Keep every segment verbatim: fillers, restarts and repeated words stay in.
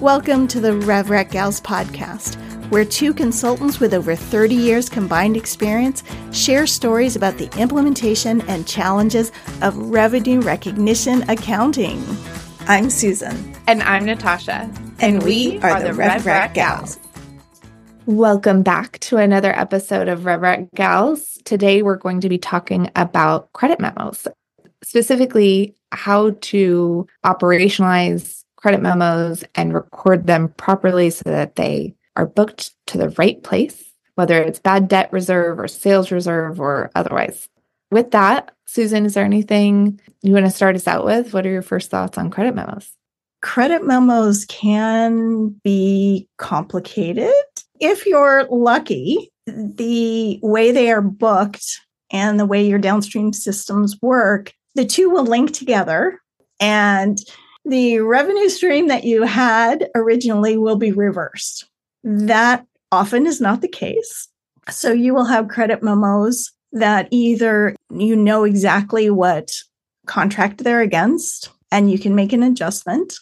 Welcome to the RevRec Gals podcast, where two consultants with over thirty years combined experience share stories about the implementation and challenges of revenue recognition accounting. I'm Susan. And I'm Natasha. And, and we, we are, are the RevRec Gals. Welcome back to another episode of RevRec Gals. Today we're going to be talking about credit memos, specifically how to operationalize credit memos and record them properly so that they are booked to the right place, whether it's bad debt reserve or sales reserve or otherwise. With that, Susan, is there anything you want to start us out with? What are your first thoughts on credit memos? Credit memos can be complicated. If you're lucky, the way they are booked and the way your downstream systems work, the two will link together, and the revenue stream that you had originally will be reversed. That often is not the case. So you will have credit memos that either you know exactly what contract they're against and you can make an adjustment,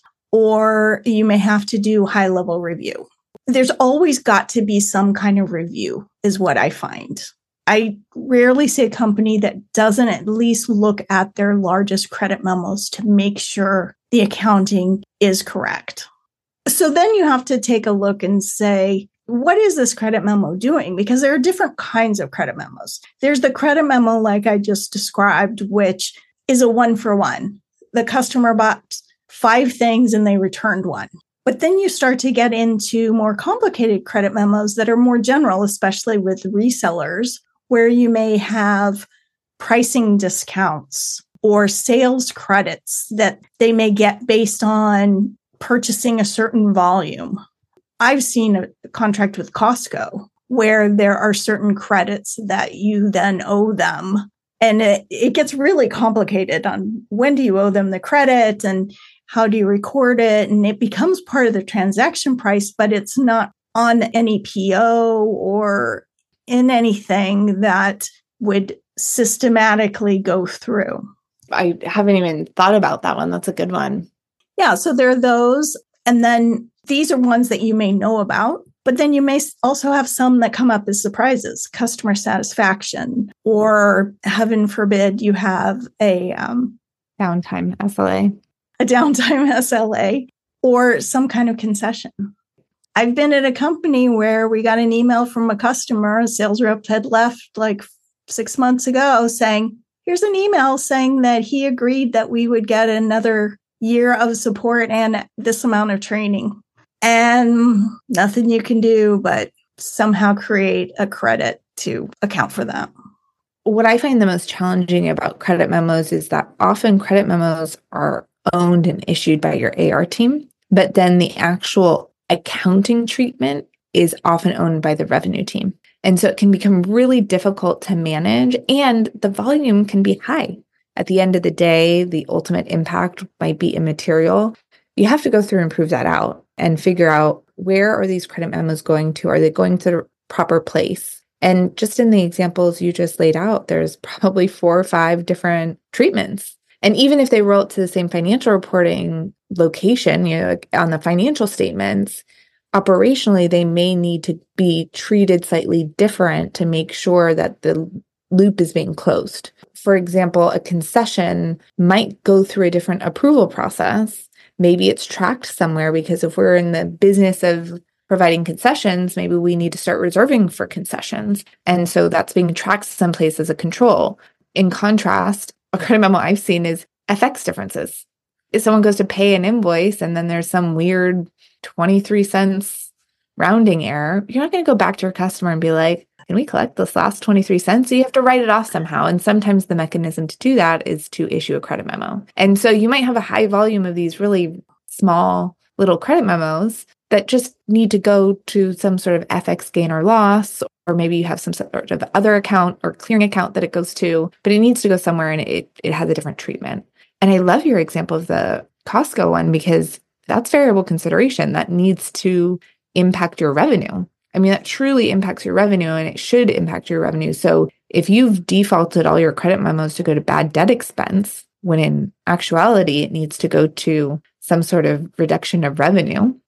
or you may have to do high-level review. There's always got to be some kind of review, is what I find. I rarely see a company that doesn't at least look at their largest credit memos to make sure the accounting is correct. So then you have to take a look and say, what is this credit memo doing? Because there are different kinds of credit memos. There's the credit memo, like I just described, which is a one for one. The customer bought five things and they returned one. But then you start to get into more complicated credit memos that are more general, especially with resellers, where you may have pricing discounts or sales credits that they may get based on purchasing a certain volume. I've seen a contract with Costco where there are certain credits that you then owe them. And it, it gets really complicated on when do you owe them the credit and how do you record it? And it becomes part of the transaction price, but it's not on any P O or in anything that would systematically go through. I haven't even thought about that one. That's a good one. Yeah, so there are those. And then these are ones that you may know about, but then you may also have some that come up as surprises, customer satisfaction, or heaven forbid, you have a um, downtime S L A. a downtime S L A, or some kind of concession. I've been at a company where we got an email from a customer, a sales rep had left like six months ago saying, here's an email saying that he agreed that we would get another year of support and this amount of training. And nothing you can do but somehow create a credit to account for that. What I find the most challenging about credit memos is that often credit memos are owned and issued by your A R team, but then the actual accounting treatment is often owned by the revenue team. And so it can become really difficult to manage, and the volume can be high. At the end of the day, the ultimate impact might be immaterial. You have to go through and prove that out and figure out, where are these credit memos going to? Are they going to the proper place? And just in the examples you just laid out, there's probably four or five different treatments. And even if they roll it to the same financial reporting location, you know, like on the financial statements, operationally, they may need to be treated slightly different to make sure that the loop is being closed. For example, a concession might go through a different approval process. Maybe it's tracked somewhere, because if we're in the business of providing concessions, maybe we need to start reserving for concessions. And so that's being tracked someplace as a control. In contrast, a credit memo I've seen is F X differences. If someone goes to pay an invoice and then there's some weird twenty-three cents rounding error, you're not going to go back to your customer and be like, can we collect this last twenty-three cents? So you have to write it off somehow. And sometimes the mechanism to do that is to issue a credit memo. And so you might have a high volume of these really small little credit memos that just need to go to some sort of F X gain or loss, or maybe you have some sort of other account or clearing account that it goes to, but it needs to go somewhere and it, it has a different treatment. And I love your example of the Costco one, because that's variable consideration that needs to impact your revenue. I mean, that truly impacts your revenue, and it should impact your revenue. So if you've defaulted all your credit memos to go to bad debt expense, when in actuality, it needs to go to some sort of reduction of revenue,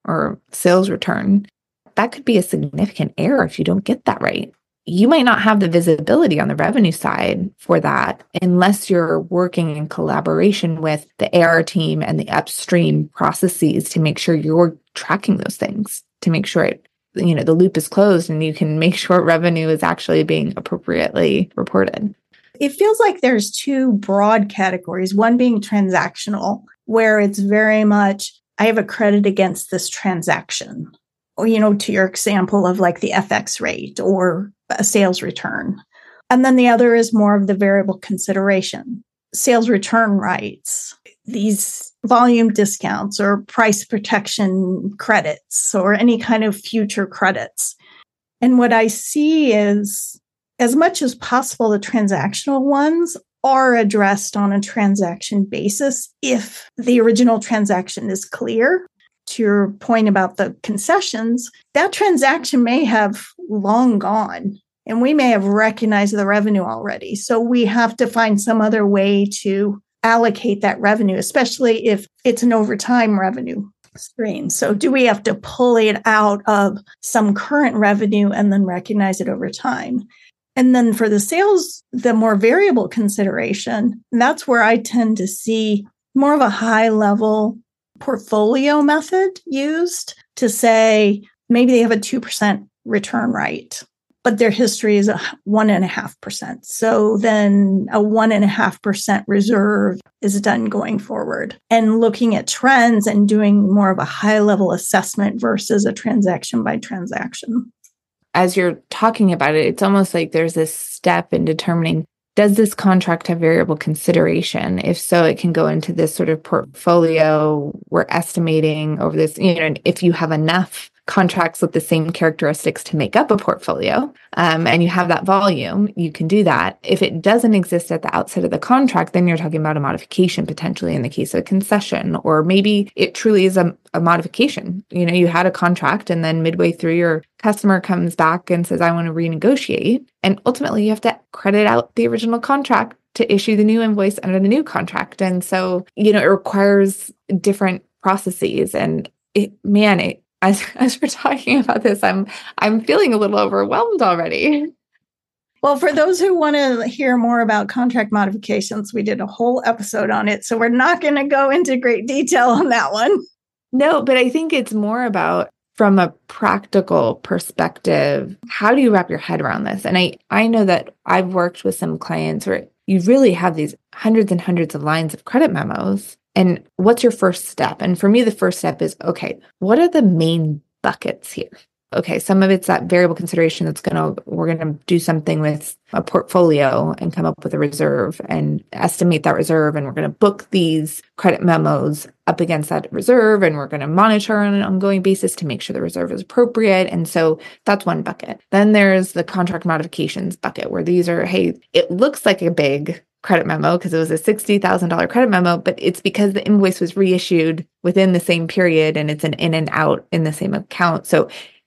or sales return, that could be a significant error if you don't get that right. You might not have the visibility on the revenue side for that unless you're working in collaboration with the A R team and the upstream processes to make sure you're tracking those things, to make sure it, you know, the loop is closed and you can make sure revenue is actually being appropriately reported. It feels like there's two broad categories, one being transactional, where it's very much, I have a credit against this transaction. Or, you know, to your example of like the F X rate or a sales return. And then the other is more of the variable consideration, sales return rights, these volume discounts or price protection credits or any kind of future credits. And what I see is, as much as possible, the transactional ones are addressed on a transaction basis if the original transaction is clear. To your point about the concessions, that transaction may have long gone and we may have recognized the revenue already. So we have to find some other way to allocate that revenue, especially if it's an overtime revenue stream. So do we have to pull it out of some current revenue and then recognize it over time? And then for the sales, the more variable consideration, that's where I tend to see more of a high level portfolio method used to say maybe they have a two percent return right, but their history is a one and a half percent. So then a one and a half percent reserve is done going forward and looking at trends and doing more of a high level assessment versus a transaction by transaction. As you're talking about it, it's almost like there's this step in determining, does this contract have variable consideration? If so, it can go into this sort of portfolio. We're estimating over this, you know, if you have enough contracts with the same characteristics to make up a portfolio, um, and you have that volume, you can do that. If it doesn't exist at the outset of the contract, then you're talking about a modification potentially in the case of a concession, or maybe it truly is a, a modification. You know, you had a contract and then midway through your customer comes back and says, I want to renegotiate. And ultimately you have to credit out the original contract to issue the new invoice under the new contract. And so, you know, it requires different processes and it, man, it, As, as we're talking about this, I'm I'm feeling a little overwhelmed already. Well, for those who want to hear more about contract modifications, we did a whole episode on it. So we're not going to go into great detail on that one. No, but I think it's more about, from a practical perspective, how do you wrap your head around this? And I, I know that I've worked with some clients where you really have these hundreds and hundreds of lines of credit memos. And what's your first step? And for me, the first step is, okay, what are the main buckets here? Okay, some of it's that variable consideration that's going to, we're going to do something with a portfolio and come up with a reserve and estimate that reserve. And we're going to book these credit memos up against that reserve. And we're going to monitor on an ongoing basis to make sure the reserve is appropriate. And so that's one bucket. Then there's the contract modifications bucket where these are, hey, it looks like a big credit memo because it was a sixty thousand dollars credit memo, but it's because the invoice was reissued within the same period and it's an in and out in the same account. So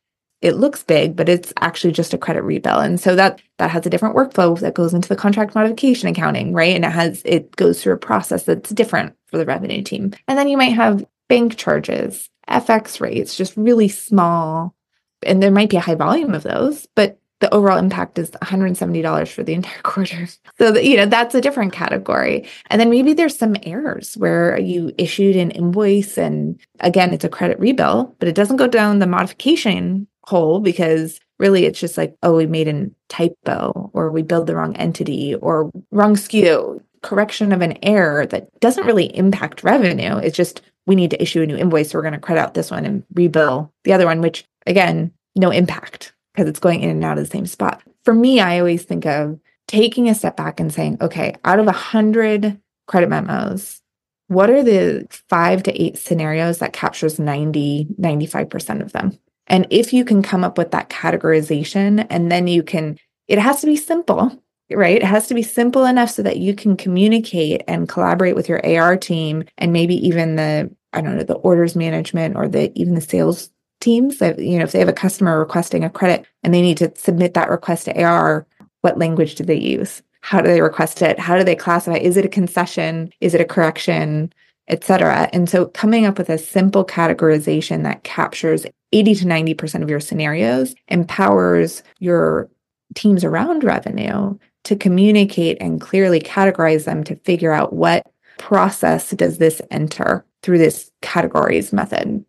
it looks big, but it's actually just a credit rebill. And so that that has a different workflow that goes into the contract modification accounting, right? And it has it goes through a process that's different for the revenue team. And then you might have bank charges, F X rates, just really small. And there might be a high volume of those, but the overall impact is one hundred seventy dollars for the entire quarter. So, that, you know, that's a different category. And then maybe there's some errors where you issued an invoice and again, it's a credit rebill, but it doesn't go down the modification hole because really it's just like, oh, we made a typo or we billed the wrong entity or wrong S K U, correction of an error that doesn't really impact revenue. It's just, we need to issue a new invoice. So we're going to credit out this one and rebill the other one, which again, no impact, because it's going in and out of the same spot. For me, I always think of taking a step back and saying, okay, out of one hundred credit memos, what are the five to eight scenarios that captures ninety, ninety-five percent of them? And if you can come up with that categorization, and then you can, it has to be simple, right? It has to be simple enough so that you can communicate and collaborate with your A R team and maybe even the, I don't know, the orders management or the even the sales teams that, you know, if they have a customer requesting a credit and they need to submit that request to A R, what language do they use? How do they request it? How do they classify? Is it a concession? Is it a correction? et cetera. And so coming up with a simple categorization that captures eighty to ninety percent of your scenarios empowers your teams around revenue to communicate and clearly categorize them to figure out what process does this enter through this categories method.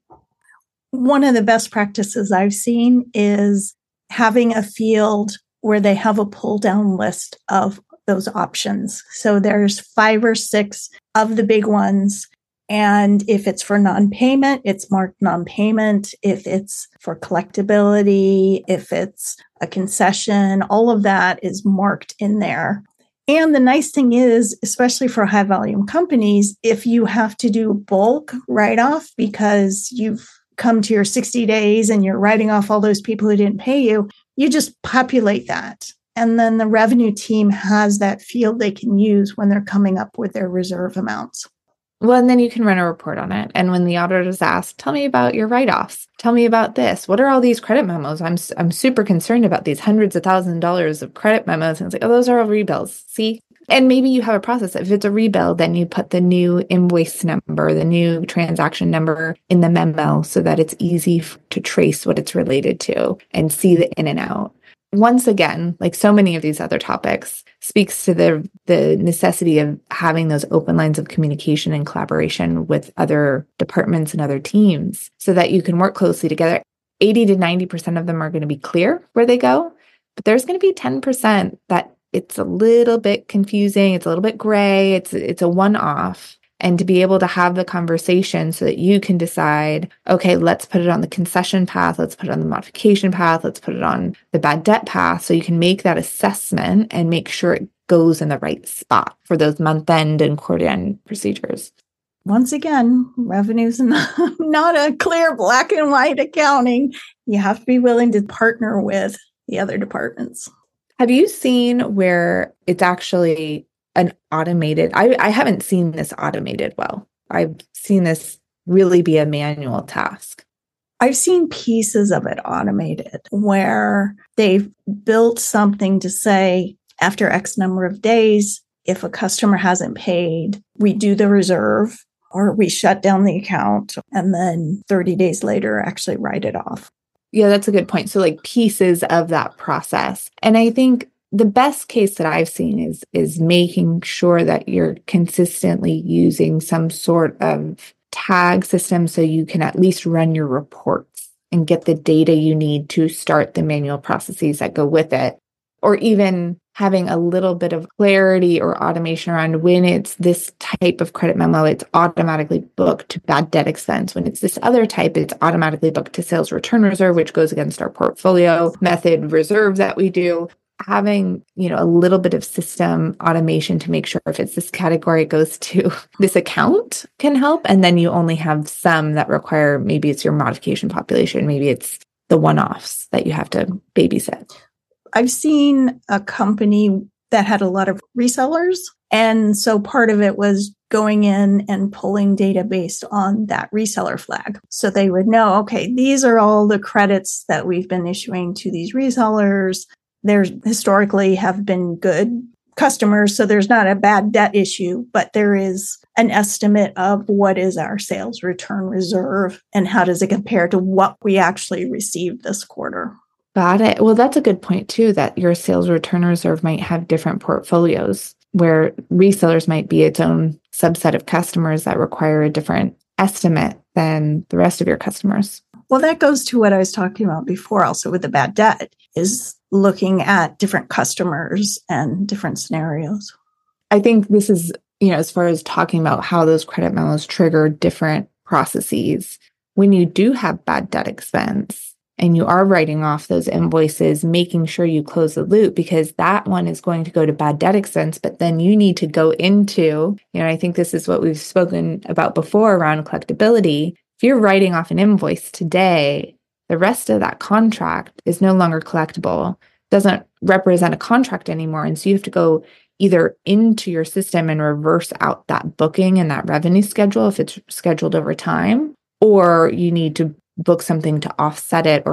One of the best practices I've seen is having a field where they have a pull down list of those options. So there's five or six of the big ones. And if it's for non-payment, it's marked non-payment. If it's for collectability, if it's a concession, all of that is marked in there. And the nice thing is, especially for high volume companies, if you have to do bulk write-off because you've come to your sixty days and you're writing off all those people who didn't pay you, you just populate that. And then the revenue team has that field they can use when they're coming up with their reserve amounts. Well, and then you can run a report on it. And when the auditor is asked, tell me about your write-offs. Tell me about this. What are all these credit memos? I'm I'm super concerned about these hundreds of thousands of dollars of credit memos. And it's like, oh, those are all rebills. See? And maybe you have a process. If it's a rebill, then you put the new invoice number, the new transaction number in the memo so that it's easy to trace what it's related to and see the in and out. Once again, like so many of these other topics, speaks to the the necessity of having those open lines of communication and collaboration with other departments and other teams so that you can work closely together. eighty to ninety percent of them are going to be clear where they go, but there's going to be ten percent that it's a little bit confusing, it's a little bit gray, it's it's a one-off. And to be able to have the conversation so that you can decide, okay, let's put it on the concession path, let's put it on the modification path, let's put it on the bad debt path. So you can make that assessment and make sure it goes in the right spot for those month-end and quarter-end procedures. Once again, revenue is not, not a clear black and white accounting. You have to be willing to partner with the other departments. Have you seen where it's actually an automated, I, I haven't seen this automated well. I've seen this really be a manual task. I've seen pieces of it automated where they've built something to say, after X number of days, if a customer hasn't paid, we do the reserve or we shut down the account and then thirty days later actually write it off. Yeah, that's a good point. So like pieces of that process. And I think the best case that I've seen is is making sure that you're consistently using some sort of tag system so you can at least run your reports and get the data you need to start the manual processes that go with it. Or even having a little bit of clarity or automation around when it's this type of credit memo, it's automatically booked to bad debt expense. When it's this other type, it's automatically booked to sales return reserve, which goes against our portfolio method reserve that we do. Having, you know, a little bit of system automation to make sure if it's this category, it goes to this account can help. And then you only have some that require, maybe it's your modification population, maybe it's the one-offs that you have to babysit. I've seen a company that had a lot of resellers. And so part of it was going in and pulling data based on that reseller flag. So they would know, okay, these are all the credits that we've been issuing to these resellers. There's historically have been good customers, so there's not a bad debt issue, but there is an estimate of what is our sales return reserve and how does it compare to what we actually received this quarter. Got it. Well, that's a good point too, that your sales return reserve might have different portfolios where resellers might be its own subset of customers that require a different estimate than the rest of your customers. Well, that goes to what I was talking about before also with the bad debt, is looking at different customers and different scenarios. I think this is, you know, as far as talking about how those credit memos trigger different processes, when you do have bad debt expense and you are writing off those invoices, making sure you close the loop, because that one is going to go to bad debt expense, but then you need to go into, you know, I think this is what we've spoken about before around collectability. If you're writing off an invoice today, the rest of that contract is no longer collectible, doesn't represent a contract anymore. And so you have to go either into your system and reverse out that booking and that revenue schedule if it's scheduled over time, or you need to book something to offset it or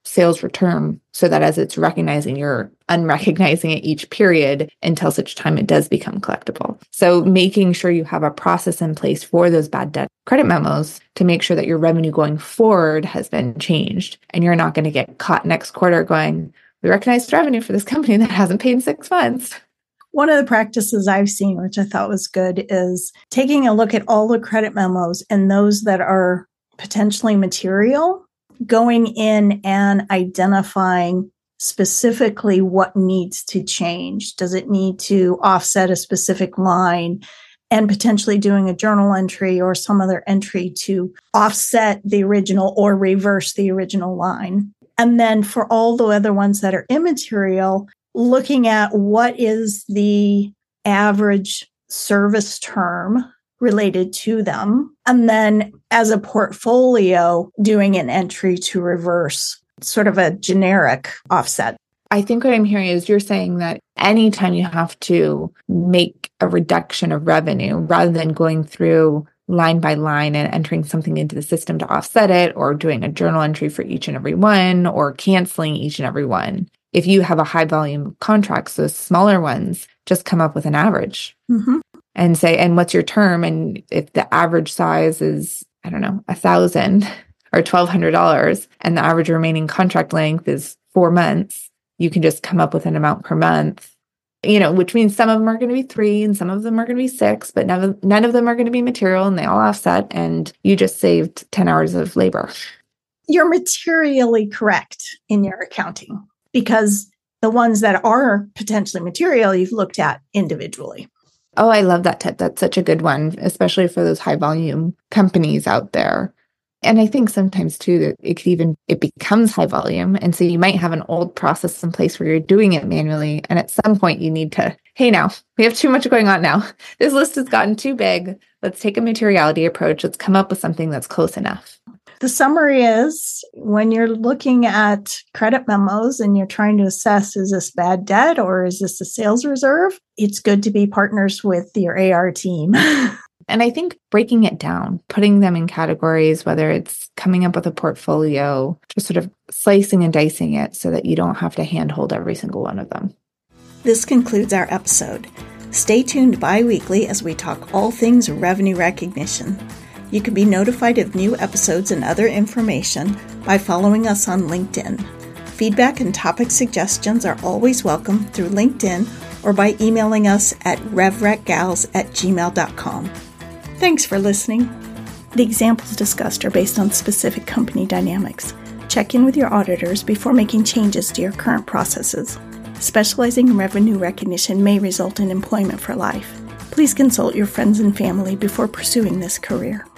sales return so that as it's recognizing, you're unrecognizing it each period until such time it does become collectible. So making sure you have a process in place for those bad debt credit memos to make sure that your revenue going forward has been changed. And you're not going to get caught next quarter going, we recognized revenue for this company that hasn't paid in six months. One of the practices I've seen, which I thought was good, is taking a look at all the credit memos and those that are potentially material, going in and identifying specifically what needs to change. Does it need to offset a specific line, and potentially doing a journal entry or some other entry to offset the original or reverse the original line? And then for all the other ones that are immaterial, looking at what is the average service term related to them. And then as a portfolio, doing an entry to reverse, sort of a generic offset. I think what I'm hearing is you're saying that anytime you have to make a reduction of revenue, rather than going through line by line and entering something into the system to offset it, or doing a journal entry for each and every one, or canceling each and every one, if you have a high volume of contracts, those smaller ones, just come up with an average. Mm-hmm. And say, and what's your term? And if the average size is, I don't know, a thousand or twelve hundred dollars, and the average remaining contract length is four months, you can just come up with an amount per month. You know, which means some of them are going to be three and some of them are going to be six, but none of none of them are going to be material, and they all offset, and you just saved ten hours of labor. You're materially correct in your accounting, because the ones that are potentially material, you've looked at individually. Oh, I love that tip. That's such a good one, especially for those high volume companies out there. And I think sometimes too, that it could even, it becomes high volume. And so you might have an old process in place where you're doing it manually. And at some point you need to, hey, now we have too much going on now. This list has gotten too big. Let's take a materiality approach. Let's come up with something that's close enough. The summary is, when you're looking at credit memos and you're trying to assess, is this bad debt or is this a sales reserve? It's good to be partners with your A R team. And I think breaking it down, putting them in categories, whether it's coming up with a portfolio, just sort of slicing and dicing it so that you don't have to handhold every single one of them. This concludes our episode. Stay tuned bi-weekly as we talk all things revenue recognition. You can be notified of new episodes and other information by following us on LinkedIn. Feedback and topic suggestions are always welcome through LinkedIn or by emailing us at revrecgals at gmail dot com. Thanks for listening. The examples discussed are based on specific company dynamics. Check in with your auditors before making changes to your current processes. Specializing in revenue recognition may result in employment for life. Please consult your friends and family before pursuing this career.